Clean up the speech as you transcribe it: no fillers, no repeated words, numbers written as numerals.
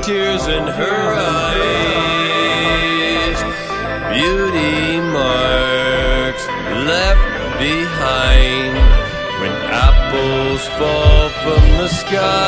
tears in her eyes, beauty marks left behind when apples fall from the sky.